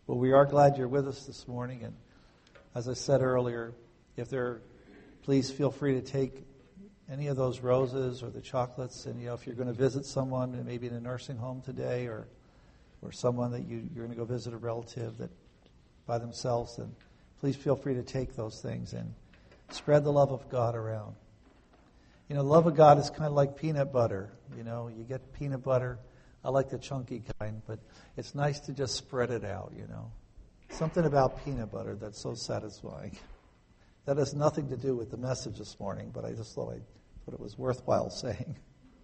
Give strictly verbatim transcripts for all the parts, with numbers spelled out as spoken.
Well, we are glad you're with us this morning. And as I said earlier, if there, please feel free to take any of those roses or the chocolates. And, you know, if you're going to visit someone, maybe in a nursing home today, or or someone that you, you're going to go visit a relative that by themselves, then please feel free to take those things and spread the love of God around. You know, the love of God is kind of like peanut butter. You know, you get peanut butter. I like the chunky kind, but it's nice to just spread it out, you know. Something about peanut butter that's so satisfying. That has nothing to do with the message this morning, but I just thought, I, thought it was worthwhile saying.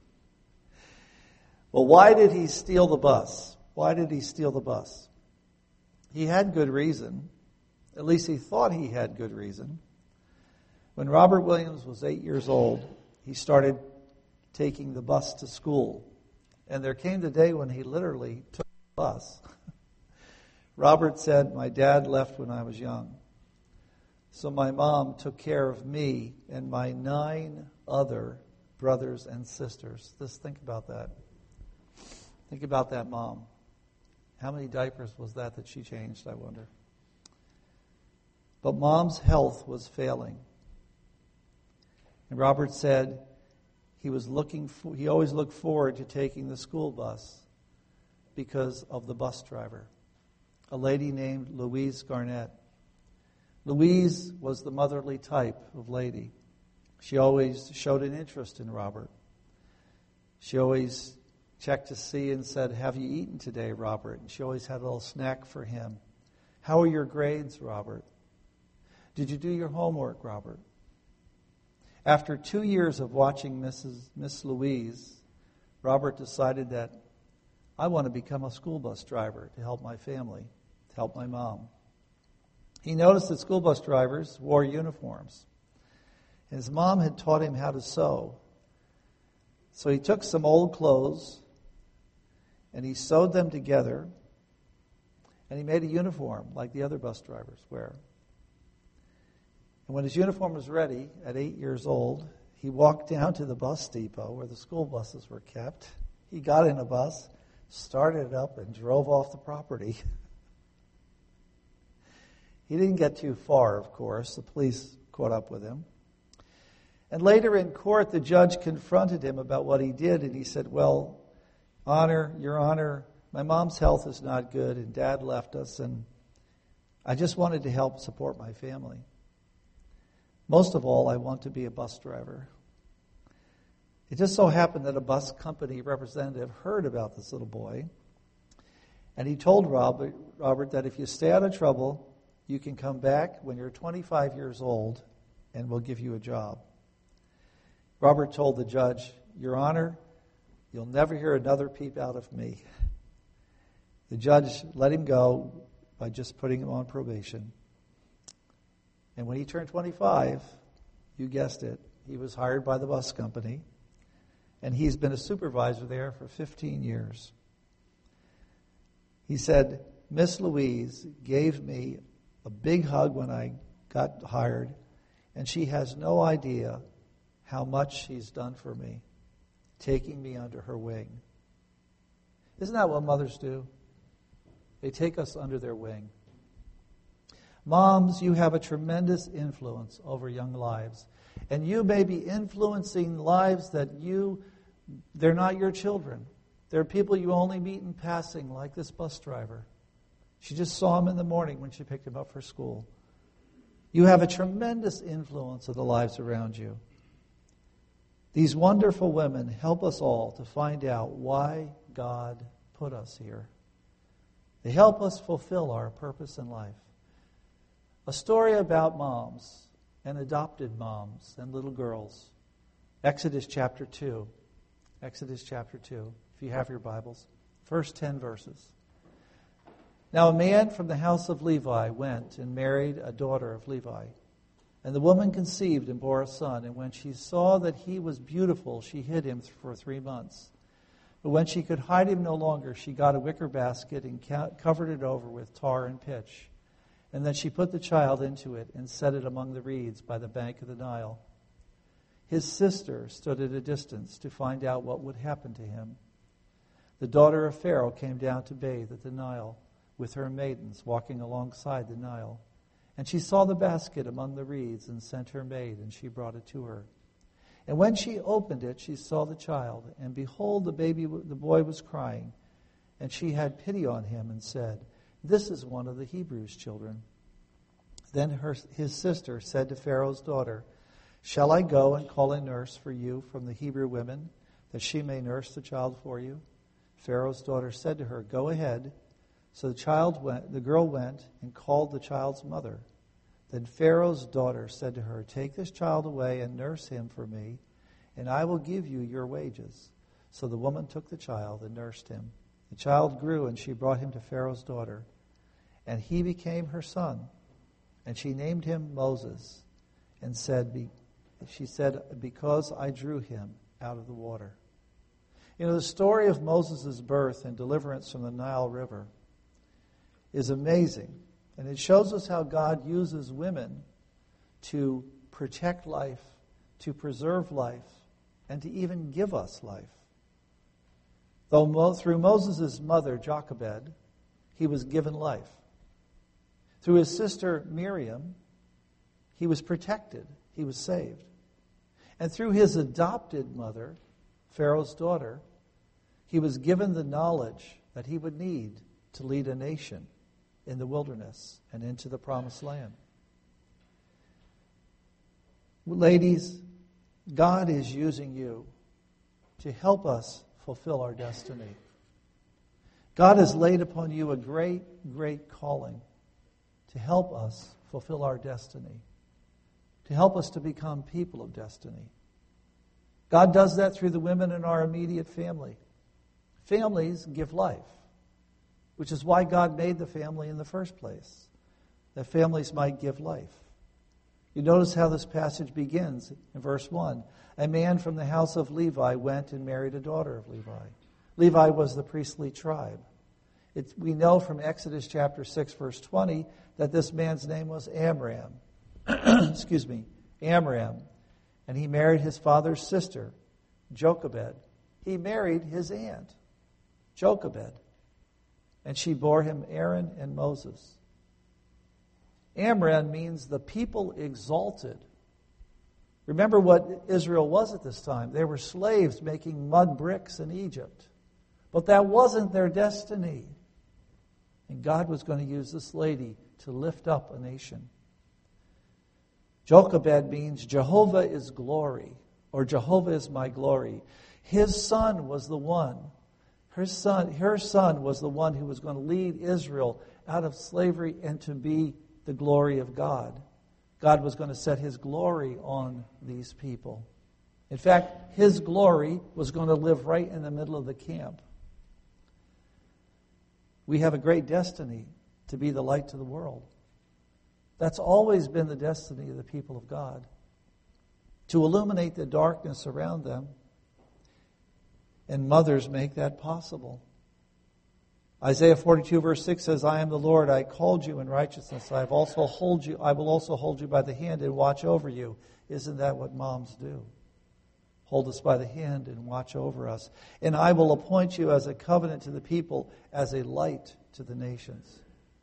Well, why did he steal the bus? Why did he steal the bus? He had good reason. At least he thought he had good reason. When Robert Williams was eight years old, he started taking the bus to school. And there came the day when he literally took the bus. Robert said, "My dad left when I was young. So my mom took care of me and my nine other brothers and sisters." Just think about that. Think about that mom. How many diapers was that that she changed, I wonder? But Mom's health was failing. And Robert said he was looking for, he always looked forward to taking the school bus because of the bus driver, a lady named Louise Garnett. Louise was the motherly type of lady. She always showed an interest in Robert. She always checked to see and said, "Have you eaten today, Robert?" And she always had a little snack for him. "How are your grades, Robert? Did you do your homework, Robert?" After two years of watching Missus Miss Louise, Robert decided that I want to become a school bus driver to help my family, to help my mom. He noticed that school bus drivers wore uniforms. His mom had taught him how to sew. So he took some old clothes and he sewed them together and he made a uniform like the other bus drivers wear. And when his uniform was ready, at eight years old, he walked down to the bus depot where the school buses were kept. He got in a bus, started it up, and drove off the property. He didn't get too far, of course. The police caught up with him. And later in court, the judge confronted him about what he did, and he said, "Well, Honor, Your Honor, my mom's health is not good, and Dad left us, and I just wanted to help support my family. Most of all, I want to be a bus driver." It just so happened that a bus company representative heard about this little boy, and he told Robert, Robert that if you stay out of trouble, you can come back when you're twenty-five years old, and we'll give you a job. Robert told the judge, "Your Honor, you'll never hear another peep out of me." The judge let him go by just putting him on probation. And when he turned twenty-five, you guessed it, he was hired by the bus company, and he's been a supervisor there for fifteen years. He said, "Miss Louise gave me a big hug when I got hired, and she has no idea how much she's done for me, taking me under her wing." Isn't that what mothers do? They take us under their wing. Moms, you have a tremendous influence over young lives. And you may be influencing lives that you, they're not your children. They're people you only meet in passing, like this bus driver. She just saw him in the morning when she picked him up for school. You have a tremendous influence of the lives around you. These wonderful women help us all to find out why God put us here. They help us fulfill our purpose in life. A story about moms and adopted moms and little girls. Exodus chapter two. Exodus chapter two, if you have your Bibles. First ten verses. Now a man from the house of Levi went and married a daughter of Levi. And the woman conceived and bore a son. And when she saw that he was beautiful, she hid him for three months. But when she could hide him no longer, she got a wicker basket and covered it over with tar and pitch. And then she put the child into it and set it among the reeds by the bank of the Nile. His sister stood at a distance to find out what would happen to him. The daughter of Pharaoh came down to bathe at the Nile, with her maidens walking alongside the Nile. And she saw the basket among the reeds and sent her maid, and she brought it to her. And when she opened it, she saw the child, and behold, the baby, the boy was crying. And she had pity on him and said, "This is one of the Hebrews' children." Then her, his sister said to Pharaoh's daughter, "Shall I go and call a nurse for you from the Hebrew women, that she may nurse the child for you?" Pharaoh's daughter said to her, "Go ahead." So the child went, the girl went and called the child's mother. Then Pharaoh's daughter said to her, "Take this child away and nurse him for me, and I will give you your wages." So the woman took the child and nursed him. The child grew, and she brought him to Pharaoh's daughter, and he became her son. And she named him Moses, and said, Be, she said, "Because I drew him out of the water." You know, the story of Moses' birth and deliverance from the Nile River is amazing. And it shows us how God uses women to protect life, to preserve life, and to even give us life. Though Mo, through Moses' mother, Jochebed, he was given life. Through his sister, Miriam, he was protected. He was saved. And through his adopted mother, Pharaoh's daughter, he was given the knowledge that he would need to lead a nation in the wilderness and into the promised land. Ladies, God is using you to help us fulfill our destiny. God has laid upon you a great, great calling to help us fulfill our destiny, to help us to become people of destiny. God does that through the women in our immediate family. Families give life, which is why God made the family in the first place, that families might give life. You notice how this passage begins in verse one. A man from the house of Levi went and married a daughter of Levi. Levi was the priestly tribe. It, we know from Exodus chapter six, verse twenty, that this man's name was Amram. Excuse me, Amram. And he married his father's sister, Jochebed. He married his aunt, Jochebed. And she bore him Aaron and Moses. Amram means the people exalted. Remember what Israel was at this time. They were slaves making mud bricks in Egypt. But that wasn't their destiny. And God was going to use this lady to lift up a nation. Jochebed means Jehovah is glory, or Jehovah is my glory. His son was the one. Her son, her son was the one who was going to lead Israel out of slavery and to be the glory of God. God was going to set his glory on these people. In fact, his glory was going to live right in the middle of the camp. We have a great destiny to be the light to the world. That's always been the destiny of the people of God, to illuminate the darkness around them. And mothers make that possible. Isaiah forty-two verse six says, "I am the Lord, I called you in righteousness. I have also hold you, I will also hold you by the hand and watch over you." Isn't that what moms do? Hold us by the hand and watch over us. "And I will appoint you as a covenant to the people, as a light to the nations."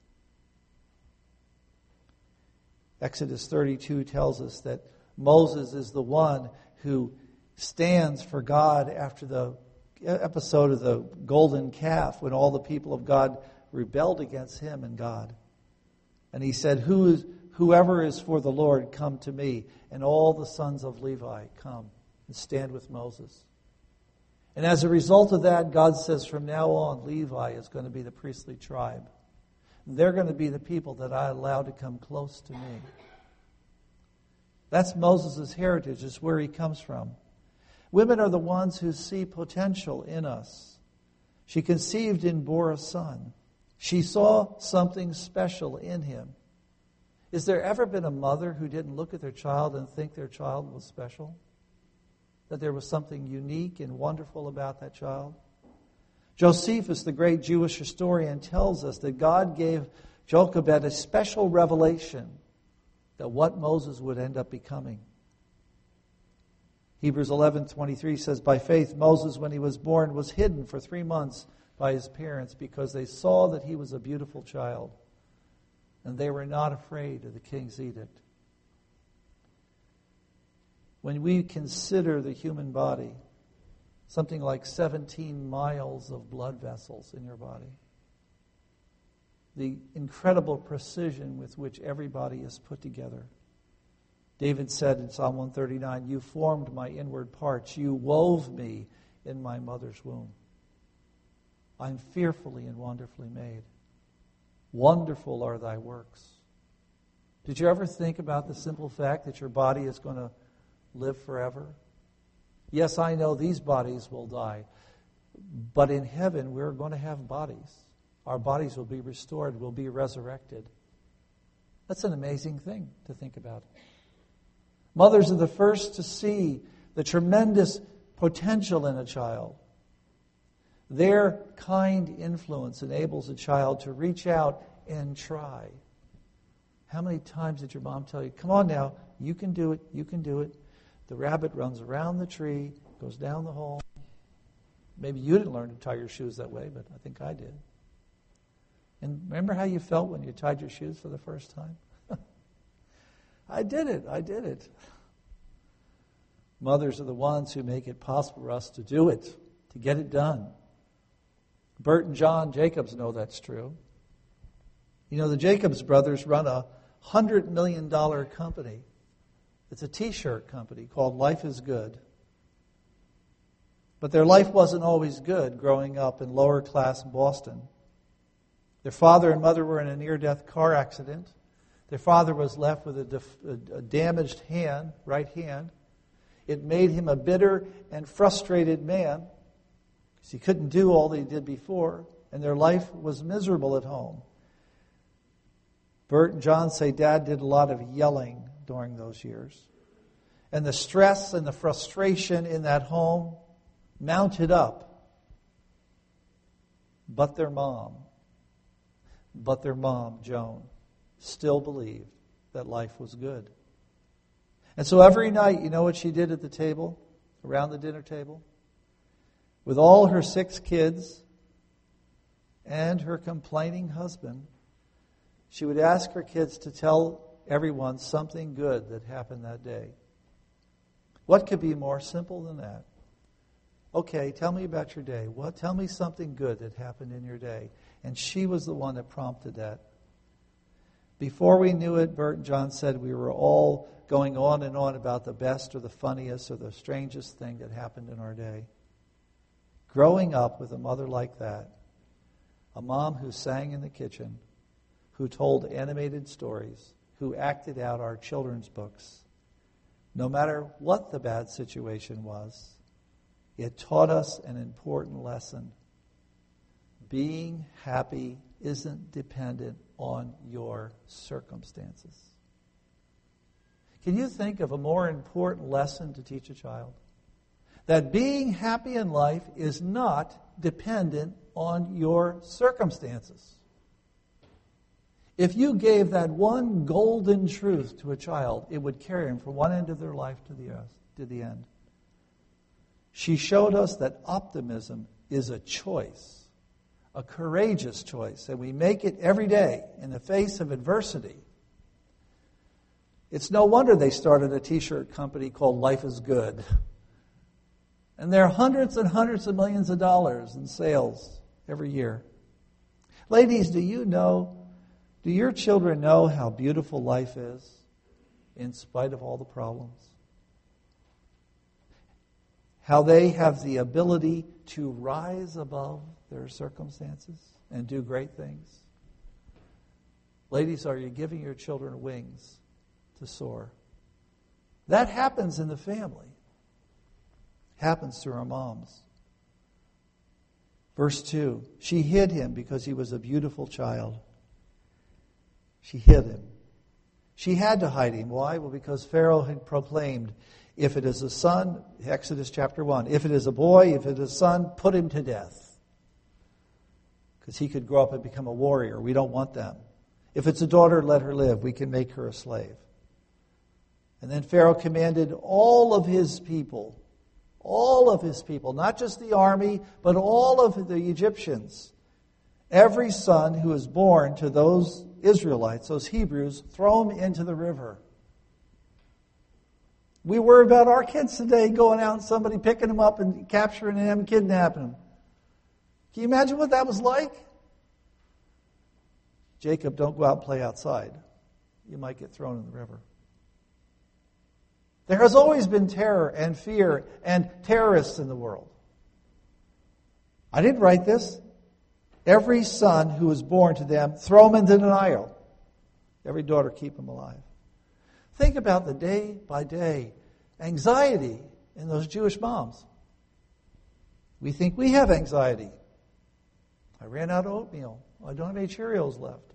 Exodus thirty-two tells us that Moses is the one who stands for God after the episode of the golden calf, when all the people of God rebelled against him and God. And he said, Who is, whoever is for the Lord, come to me. And all the sons of Levi come and stand with Moses. And as a result of that, God says from now on, Levi is going to be the priestly tribe. They're going to be the people that I allow to come close to me. That's Moses' heritage. It's where he comes from. Women are the ones who see potential in us. She conceived and bore a son. She saw something special in him. Is there ever been a mother who didn't look at their child and think their child was special? That there was something unique and wonderful about that child? Josephus, the great Jewish historian, tells us that God gave Jochebed a special revelation that what Moses would end up becoming. Hebrews eleven twenty-three says, "By faith Moses, when he was born, was hidden for three months by his parents because they saw that he was a beautiful child, and they were not afraid of the king's edict. When we consider the human body, something like seventeen miles of blood vessels in your body, the incredible precision with which every body is put together. David said in Psalm one thirty-nine, "You formed my inward parts. You wove me in my mother's womb. I'm fearfully and wonderfully made. Wonderful are thy works." Did you ever think about the simple fact that your body is going to live forever? Yes, I know these bodies will die, but in heaven we're going to have bodies. Our bodies will be restored, will be resurrected. That's an amazing thing to think about. Mothers are the first to see the tremendous potential in a child. Their kind influence enables a child to reach out and try. How many times did your mom tell you, "Come on now, you can do it, you can do it"? The rabbit runs around the tree, goes down the hole. Maybe you didn't learn to tie your shoes that way, but I think I did. And remember how you felt when you tied your shoes for the first time? I did it, I did it. Mothers are the ones who make it possible for us to do it, to get it done. Bert and John Jacobs know that's true. You know, the Jacobs brothers run a one hundred million dollars company. It's a t-shirt company called Life is Good. But their life wasn't always good growing up in lower class Boston. Their father and mother were in a near-death car accident. Their father was left with a, def- a damaged hand, right hand. It made him a bitter and frustrated man because he couldn't do all that he did before, and their life was miserable at home. Bert and John say Dad did a lot of yelling during those years. And the stress and the frustration in that home mounted up. But their mom, but their mom, Joan, still believed that life was good. And so every night, you know what she did at the table, around the dinner table? With all her six kids and her complaining husband, she would ask her kids to tell everyone something good that happened that day. What could be more simple than that? Okay, tell me about your day. What? Tell me something good that happened in your day. And she was the one that prompted that. Before we knew it, Bert and John said we were all going on and on about the best or the funniest or the strangest thing that happened in our day. Growing up with a mother like that, a mom who sang in the kitchen, who told animated stories, who acted out our children's books, no matter what the bad situation was, it taught us an important lesson. Being happy isn't dependent on your circumstances. Can you think of a more important lesson to teach a child? That being happy in life is not dependent on your circumstances. If you gave that one golden truth to a child, it would carry them from one end of their life to the other, to the end. She showed us that optimism is a choice, a courageous choice, and we make it every day in the face of adversity. It's no wonder they started a t-shirt company called Life is Good. And there are hundreds and hundreds of millions of dollars in sales every year. Ladies, do you know, do your children know how beautiful life is in spite of all the problems? How they have the ability to rise above their circumstances and do great things? Ladies, are you giving your children wings to soar? That happens in the family. Happens through our moms. Verse two, she hid him because he was a beautiful child. She hid him. She had to hide him. Why? Well, because Pharaoh had proclaimed, if it is a son, Exodus chapter one, if it is a boy, if it is a son, put him to death. Because he could grow up and become a warrior. We don't want them. If it's a daughter, let her live. We can make her a slave. And then Pharaoh commanded all of his people, all of his people, not just the army, but all of the Egyptians. Every son who is born to those Israelites, those Hebrews, throw them into the river. We worry about our kids today going out and somebody picking them up and capturing them and kidnapping them. Can you imagine what that was like? Jacob, don't go out and play outside. You might get thrown in the river. There has always been terror and fear and terrorists in the world. I didn't write this. Every son who is born to them, throw him into the Nile. Every daughter, keep him alive. Think about the day by day anxiety in those Jewish moms. We think we have anxiety. I ran out of oatmeal. I don't have any Cheerios left.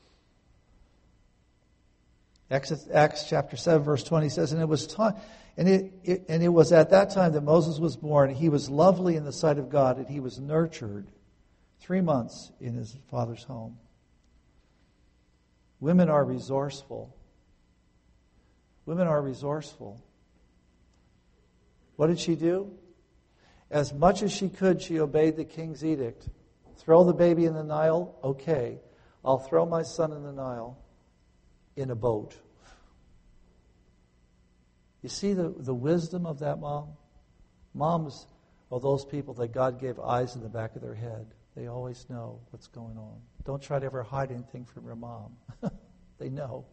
Acts, Acts chapter seven, verse twenty says, and it was time, and it, it and it was at that time that Moses was born. He was lovely in the sight of God, and he was nurtured three months in his father's home. Women are resourceful. Women are resourceful. What did she do? As much as she could, she obeyed the king's edict. Throw the baby in the Nile? Okay. I'll throw my son in the Nile in a boat. You see the, the wisdom of that mom? Moms are those people that God gave eyes in the back of their head. They always know what's going on. Don't try to ever hide anything from your mom. They know.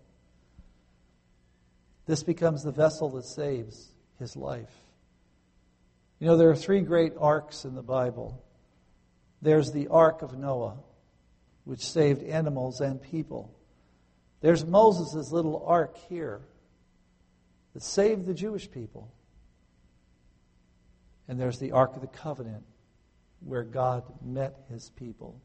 This becomes the vessel that saves his life. You know, there are three great arks in the Bible. There's the Ark of Noah, which saved animals and people. There's Moses' little ark here that saved the Jewish people. And there's the Ark of the Covenant, where God met his people.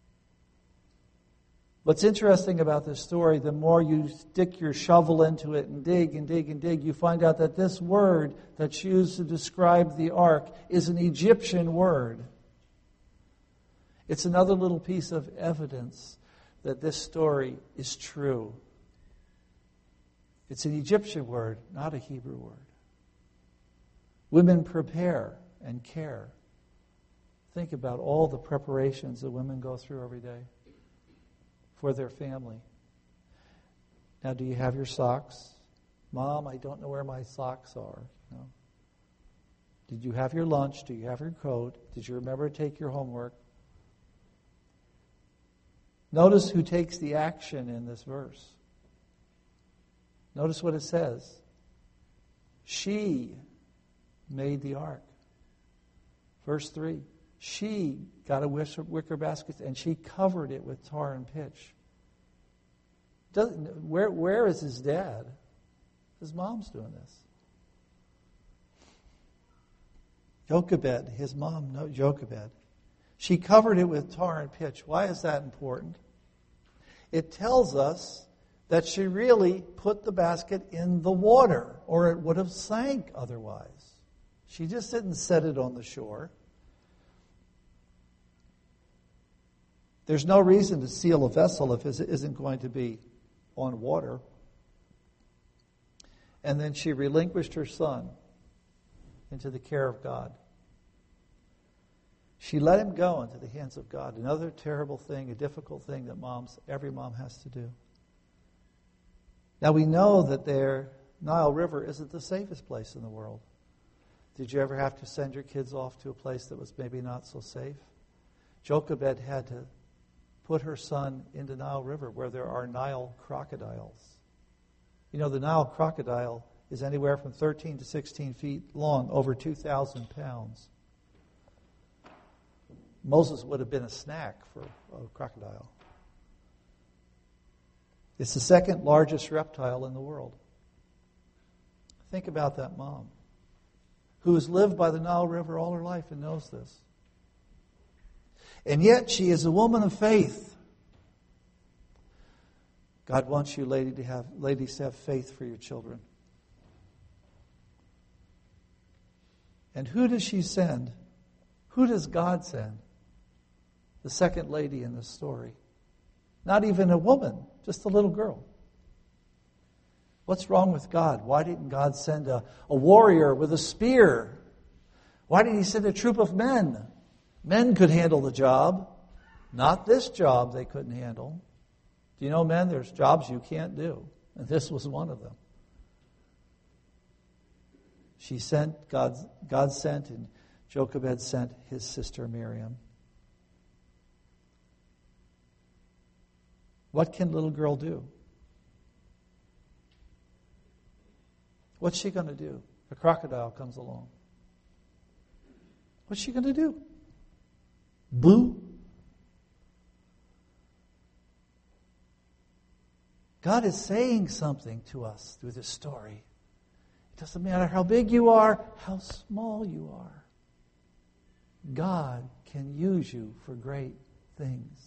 What's interesting about this story, the more you stick your shovel into it and dig and dig and dig, you find out that this word that's used to describe the ark is an Egyptian word. It's another little piece of evidence that this story is true. It's an Egyptian word, not a Hebrew word. Women prepare and care. Think about all the preparations that women go through every day for their family. Now, do you have your socks? Mom, I don't know where my socks are. No. Did you have your lunch? Do you have your coat? Did you remember to take your homework? Notice who takes the action in this verse. Notice what it says. She made the ark. Verse three. She got a wicker basket and she covered it with tar and pitch. Doesn't, where, where is his dad? His mom's doing this. Jochebed, his mom, no, Jochebed. She covered it with tar and pitch. Why is that important? It tells us that she really put the basket in the water, or it would have sank otherwise. She just didn't set it on the shore. There's no reason to seal a vessel if it isn't going to be on water. And then she relinquished her son into the care of God. She let him go into the hands of God. Another terrible thing, a difficult thing that moms, every mom has to do. Now we know that their Nile River isn't the safest place in the world. Did you ever have to send your kids off to a place that was maybe not so safe? Jochebed had to put her son into Nile River where there are Nile crocodiles. You know, the Nile crocodile is anywhere from thirteen to sixteen feet long, over two thousand pounds. Moses would have been a snack for a crocodile. It's the second largest reptile in the world. Think about that mom who has lived by the Nile River all her life and knows this. And yet she is a woman of faith. God wants you lady to have, ladies to have faith for your children. And who does she send? Who does God send? The second lady in this story. Not even a woman, just a little girl. What's wrong with God? Why didn't God send a, a warrior with a spear Why did he send a troop of men? Men could handle the job. Not this job they couldn't handle. Do you know, men, there's jobs you can't do. And this was one of them. She sent, God, God sent, and Jochebed sent his sister Miriam. What can little girl do? What's she going to do? A crocodile comes along. What's she going to do? Boo? God is saying something to us through this story. It doesn't matter how big you are, how small you are. God can use you for great things.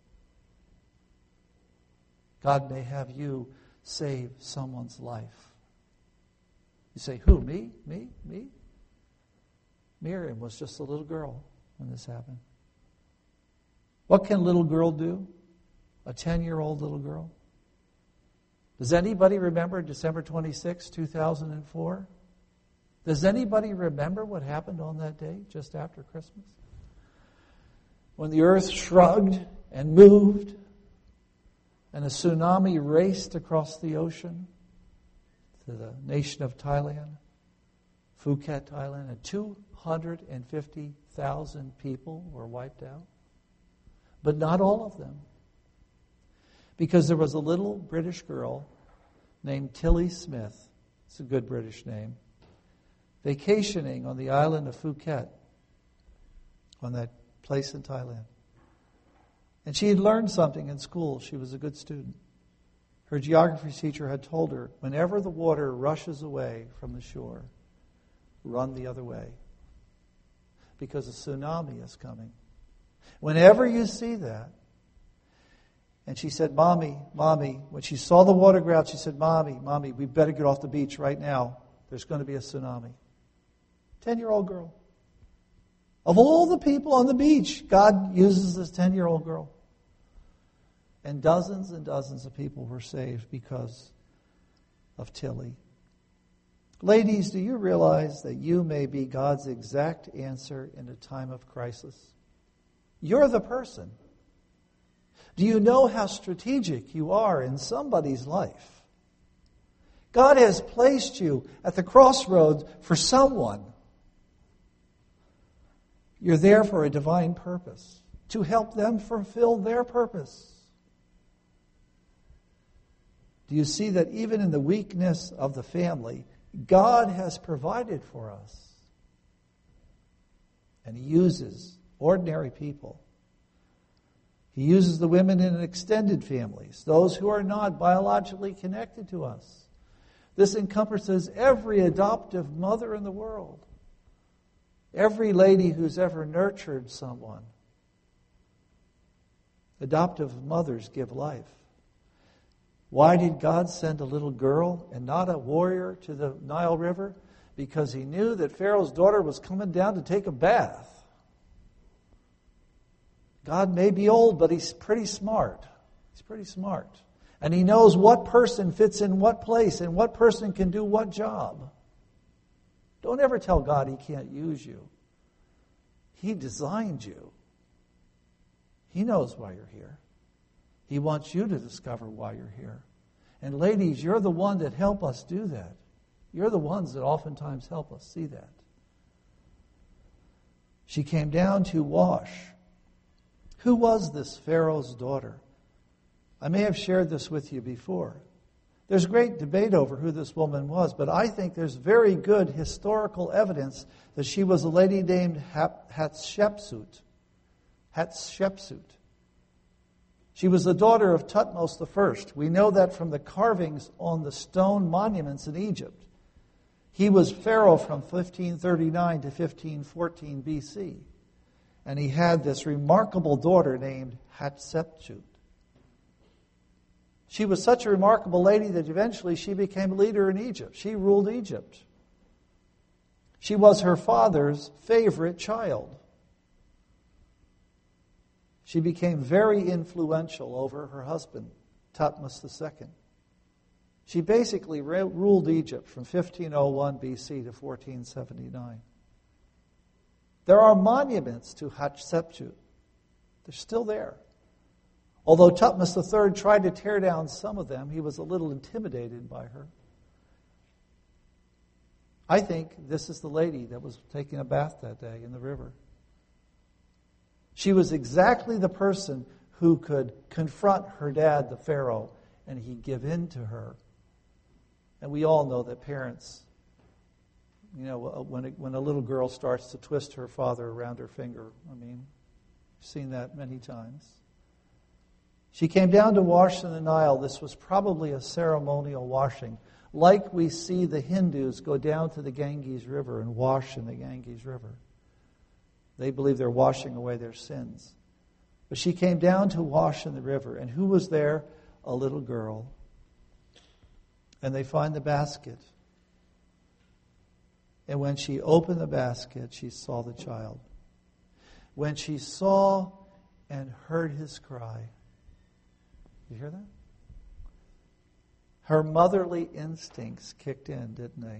God may have you save someone's life. You say, who? Me? Me? Me? Miriam was just a little girl when this happened. What can a little girl do? A ten-year-old little girl? Does anybody remember December twenty-sixth, two thousand four? Does anybody remember what happened on that day, just after Christmas? When the earth shrugged and moved, and a tsunami raced across the ocean to the nation of Thailand, Phuket, Thailand, and two hundred fifty thousand people were wiped out. But not all of them. Because there was a little British girl named Tilly Smith, it's a good British name, vacationing on the island of Phuket, on that place in Thailand. And she had learned something in school. She was a good student. Her geography teacher had told her, whenever the water rushes away from the shore, run the other way, because a tsunami is coming. Whenever you see that, and she said, Mommy, Mommy, when she saw the water go out, she said, Mommy, Mommy, we better get off the beach right now. There's going to be a tsunami. Ten-year-old girl. Of all the people on the beach, God uses this ten-year-old girl. And dozens and dozens of people were saved because of Tilly. Ladies, do you realize that you may be God's exact answer in a time of crisis? You're the person. Do you know how strategic you are in somebody's life? God has placed you at the crossroads for someone. You're there for a divine purpose, to help them fulfill their purpose. Do you see that even in the weakness of the family, God has provided for us? And He uses ordinary people. He uses the women in extended families, those who are not biologically connected to us. This encompasses every adoptive mother in the world. Every lady who's ever nurtured someone. Adoptive mothers give life. Why did God send a little girl and not a warrior to the Nile River? Because He knew that Pharaoh's daughter was coming down to take a bath. God may be old, but He's pretty smart. He's pretty smart. And He knows what person fits in what place and what person can do what job. Don't ever tell God He can't use you. He designed you. He knows why you're here. He wants you to discover why you're here. And ladies, you're the one that help us do that. You're the ones that oftentimes help us see that. She came down to wash. Who was this Pharaoh's daughter? I may have shared this with you before. There's great debate over who this woman was, but I think there's very good historical evidence that she was a lady named Hatshepsut. Hatshepsut. She was the daughter of Thutmose the First. We know that from the carvings on the stone monuments in Egypt. He was Pharaoh from fifteen thirty-nine to fifteen fourteen B C. And he had this remarkable daughter named Hatshepsut. She was such a remarkable lady that eventually she became a leader in Egypt. She ruled Egypt. She was her father's favorite child. She became very influential over her husband, Thutmose the Second. She basically ruled Egypt from fifteen oh one B C to fourteen seventy-nine. There are monuments to Hatshepsut. They're still there. Although Thutmose the Third tried to tear down some of them, he was a little intimidated by her. I think this is the lady that was taking a bath that day in the river. She was exactly the person who could confront her dad, the Pharaoh, and he'd give in to her. And we all know that parents, you know, when a, when a little girl starts to twist her father around her finger, I mean, I've seen that many times. She came down to wash in the Nile. This was probably a ceremonial washing, like we see the Hindus go down to the Ganges River and wash in the Ganges River. They believe they're washing away their sins. But she came down to wash in the river. And who was there? A little girl. And they find the basket. And when she opened the basket, she saw the child. When she saw and heard his cry. You hear that? Her motherly instincts kicked in, didn't they?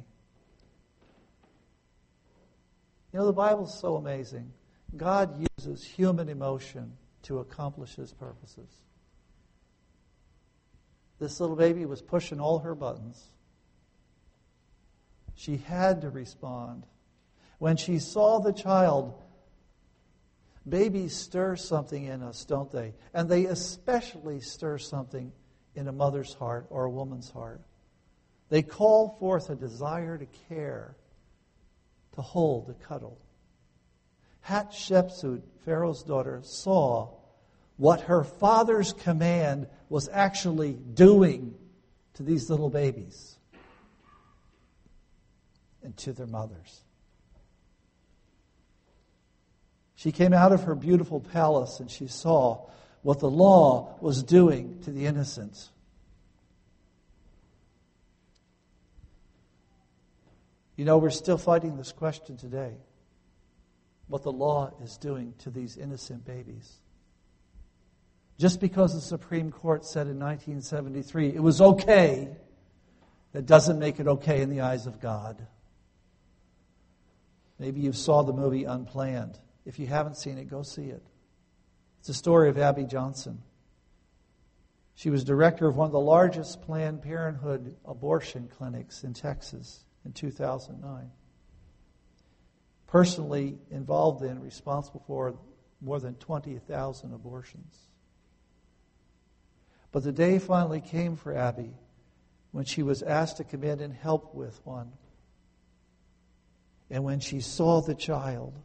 You know, the Bible's so amazing. God uses human emotion to accomplish His purposes. This little baby was pushing all her buttons. She had to respond. When she saw the child, babies stir something in us, don't they? And they especially stir something in a mother's heart or a woman's heart. They call forth a desire to care, to hold, to cuddle. Hatshepsut, Pharaoh's daughter, saw what her father's command was actually doing to these little babies and to their mothers. She came out of her beautiful palace and she saw what the law was doing to the innocent. You know, we're still fighting this question today. What the law is doing to these innocent babies. Just because the Supreme Court said in nineteen seventy-three it was okay, that doesn't make it okay in the eyes of God. Maybe you saw the movie Unplanned. If you haven't seen it, go see it. It's the story of Abby Johnson. She was director of one of the largest Planned Parenthood abortion clinics in Texas in two thousand nine. Personally involved in, responsible for more than twenty thousand abortions. But the day finally came for Abby when she was asked to come in and help with one. And when she saw the child,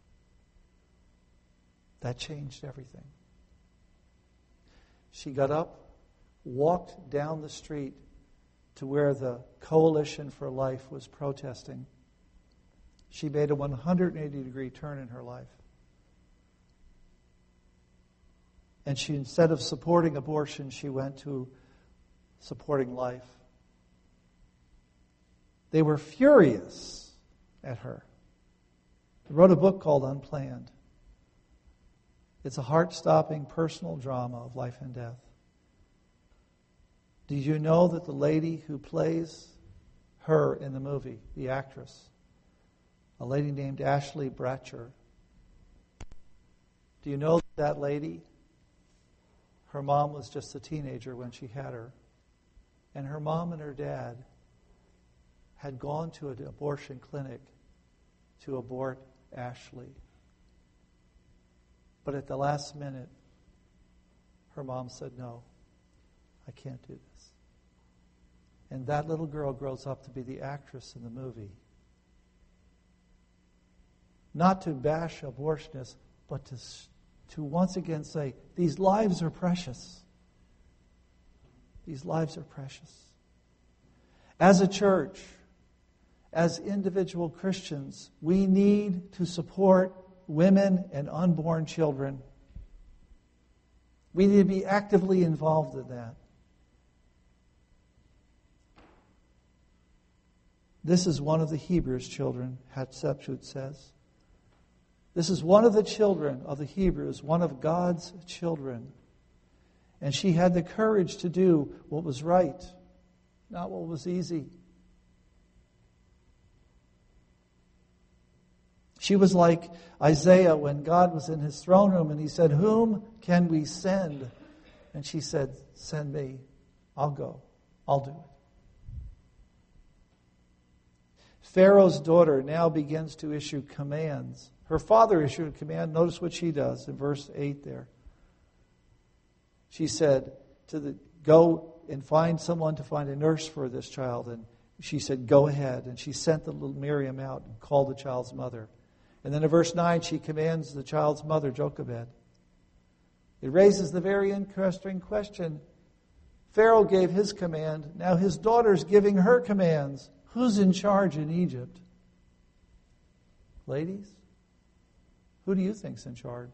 that changed everything. She got up, walked down the street to where the Coalition for Life was protesting. She made a one hundred eighty degree turn in her life. And she, instead of supporting abortion, she went to supporting life. They were furious at her. They wrote a book called Unplanned. It's a heart-stopping personal drama of life and death. Did you know that the lady who plays her in the movie, the actress, a lady named Ashley Bratcher, do you know that lady? Her mom was just a teenager when she had her. And her mom and her dad had gone to an abortion clinic to abort Ashley. But at the last minute, her mom said, no, I can't do this. And that little girl grows up to be the actress in the movie. Not to bash abortionists, but to, to once again say, these lives are precious. These lives are precious. As a church, as individual Christians, we need to support women and unborn children. We need to be actively involved in that. This is one of the Hebrews' children, Hatshepsut says. This is one of the children of the Hebrews, one of God's children. And she had the courage to do what was right, not what was easy. She was like Isaiah when God was in his throne room and he said, "Whom can we send?" And she said, "Send me. I'll go. I'll do it." Pharaoh's daughter now begins to issue commands. Her father issued a command. Notice what she does in verse eight there. She said, to the go and find someone to find a nurse for this child. And she said, "Go ahead." And she sent the little Miriam out and called the child's mother. And then in verse nine, she commands the child's mother, Jochebed. It raises the very interesting question. Pharaoh gave his command. Now his daughter's giving her commands. Who's in charge in Egypt? Ladies, who do you think's in charge?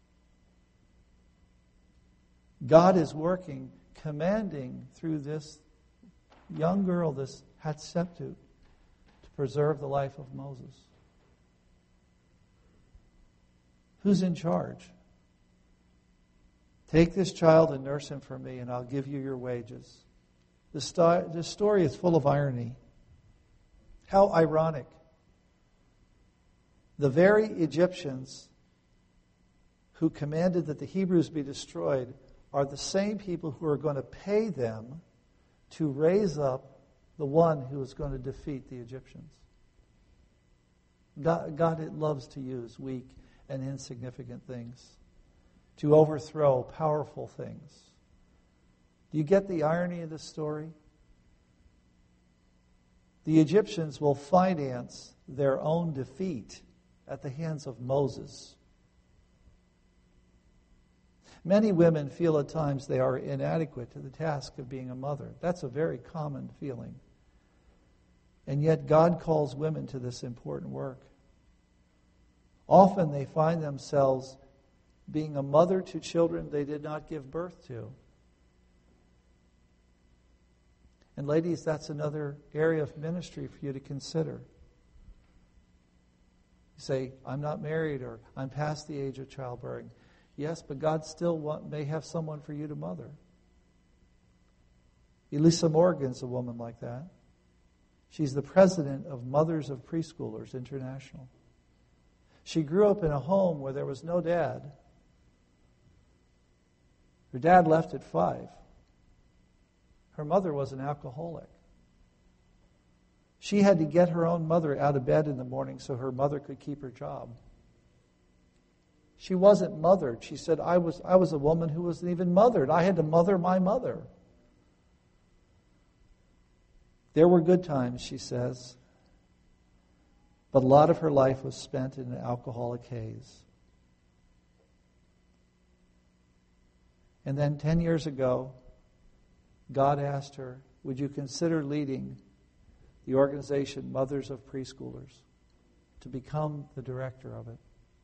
God is working, commanding through this young girl, this Hatshepsut, to preserve the life of Moses. Who's in charge? Take this child and nurse him for me, and I'll give you your wages. This, sto- this story is full of irony. How ironic. The very Egyptians who commanded that the Hebrews be destroyed are the same people who are going to pay them to raise up the one who is going to defeat the Egyptians. God, God it loves to use weak and insignificant things to overthrow powerful things. Do you get the irony of this story? The Egyptians will finance their own defeat at the hands of Moses. Many women feel at times they are inadequate to the task of being a mother. That's a very common feeling. And yet God calls women to this important work. Often they find themselves being a mother to children they did not give birth to. And ladies, that's another area of ministry for you to consider. You say, "I'm not married," or "I'm past the age of childbearing." Yes, but God still want, may have someone for you to mother. Elisa Morgan's a woman like that. She's the president of Mothers of Preschoolers International. She grew up in a home where there was no dad. Her dad left at five. Her mother was an alcoholic. She had to get her own mother out of bed in the morning so her mother could keep her job. She wasn't mothered. She said, I was, I was a woman who wasn't even mothered. I had to mother my mother. There were good times, she says, but a lot of her life was spent in an alcoholic haze. And then ten years ago, God asked her, would you consider leading the organization Mothers of Preschoolers, to become the director of it?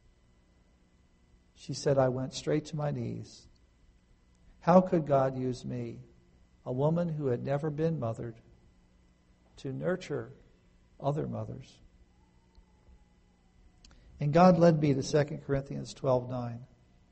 She said, I went straight to my knees. How could God use me, a woman who had never been mothered, to nurture other mothers? And God led me to Second Corinthians twelve nine,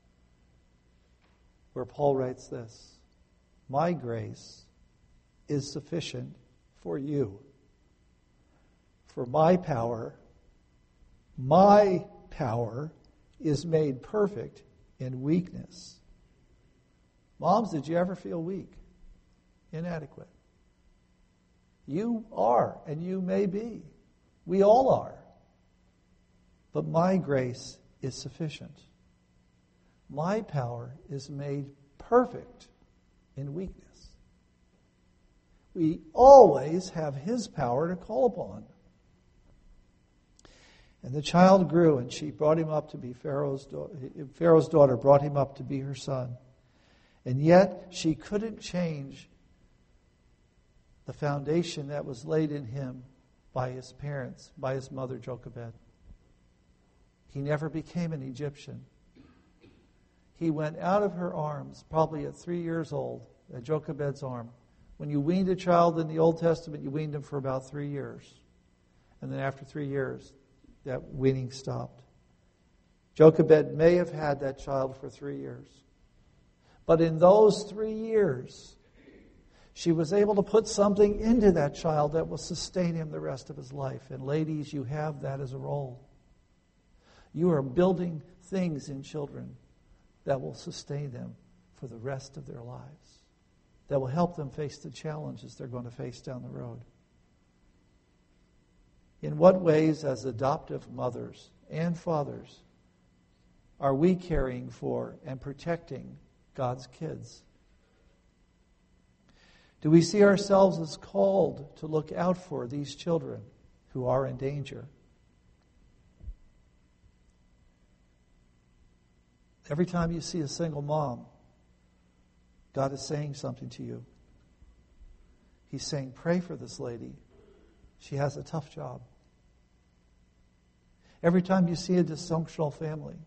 where Paul writes this, my grace is sufficient for you. For my power, my power is made perfect in weakness. Moms, did you ever feel weak? Inadequate? You are, and you may be. We all are. But my grace is sufficient. My power is made perfect in weakness. We always have His power to call upon. And the child grew, and she brought him up to be Pharaoh's daughter. Pharaoh's daughter brought him up to be her son. And yet, she couldn't change the foundation that was laid in him by his parents, by his mother, Jochebed. He never became an Egyptian. He went out of her arms, probably at three years old, at Jochebed's arm. When you weaned a child in the Old Testament, you weaned him for about three years. And then after three years, that weaning stopped. Jochebed may have had that child for three years. But in those three years, she was able to put something into that child that will sustain him the rest of his life. And ladies, you have that as a role. You are building things in children that will sustain them for the rest of their lives, that will help them face the challenges they're going to face down the road. In what ways, as adoptive mothers and fathers, are we caring for and protecting God's kids? Do we see ourselves as called to look out for these children who are in danger? Every time you see a single mom, God is saying something to you. He's saying, pray for this lady. She has a tough job. Every time you see a dysfunctional family,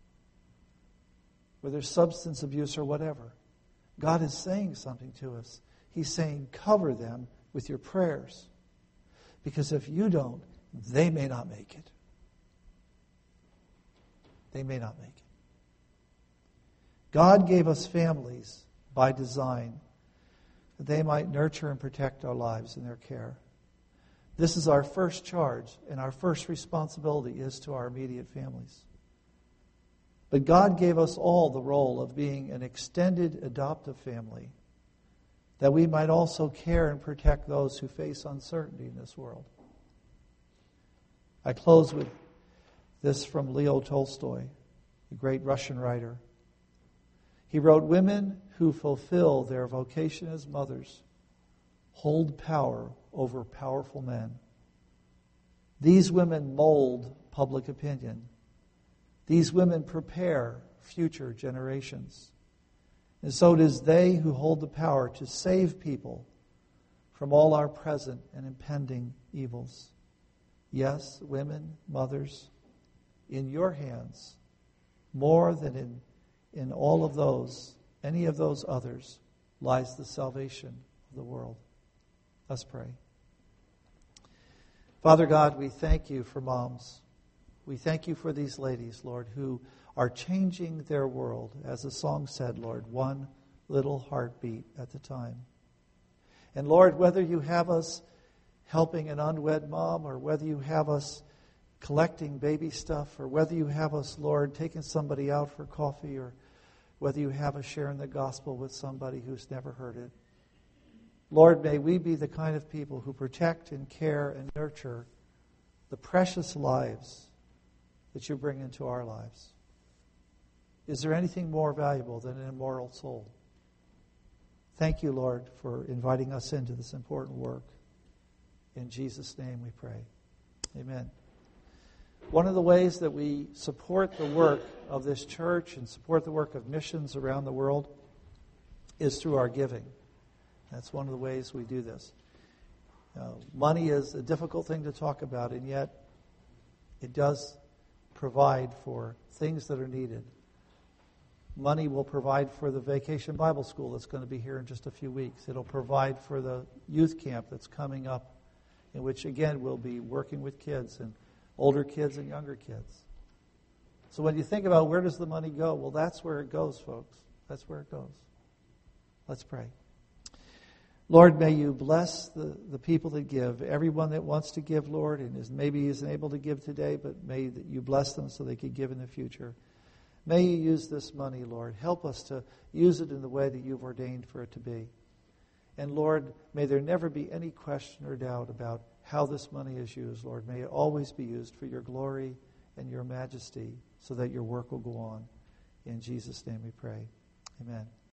where there's substance abuse or whatever, God is saying something to us. He's saying, cover them with your prayers. Because if you don't, they may not make it. They may not make it. God gave us families by design that they might nurture and protect our lives in their care. This is our first charge, and our first responsibility is to our immediate families. But God gave us all the role of being an extended adoptive family, that we might also care and protect those who face uncertainty in this world. I close with this from Leo Tolstoy, the great Russian writer. He wrote, "Women who fulfill their vocation as mothers hold power over powerful men. These women mold public opinion. These women prepare future generations. And so it is they who hold the power to save people from all our present and impending evils. Yes, women, mothers, in your hands, more than in, in all of those, any of those others, lies the salvation of the world." Let's pray. Father God, we thank you for moms. We thank you for these ladies, Lord, who are changing their world, as the song said, Lord, one little heartbeat at a time. And Lord, whether you have us helping an unwed mom, or whether you have us collecting baby stuff, or whether you have us, Lord, taking somebody out for coffee, or whether you have us sharing the gospel with somebody who's never heard it, Lord, may we be the kind of people who protect and care and nurture the precious lives that you bring into our lives. Is there anything more valuable than an immortal soul? Thank you, Lord, for inviting us into this important work. In Jesus' name we pray. Amen. One of the ways that we support the work of this church and support the work of missions around the world is through our giving. That's one of the ways we do this. Uh, money is a difficult thing to talk about, and yet it does provide for things that are needed. Money will provide for the Vacation Bible School that's going to be here in just a few weeks. It'll provide for the youth camp that's coming up, in which, again, we'll be working with kids, and older kids and younger kids. So when you think about where does the money go, well, that's where it goes, folks. That's where it goes. Let's pray. Lord, may you bless the, the people that give, everyone that wants to give, Lord, and is maybe isn't able to give today, but may that you bless them so they could give in the future. May you use this money, Lord. Help us to use it in the way that you've ordained for it to be. And Lord, may there never be any question or doubt about how this money is used, Lord. May it always be used for your glory and your majesty so that your work will go on. In Jesus' name we pray. Amen.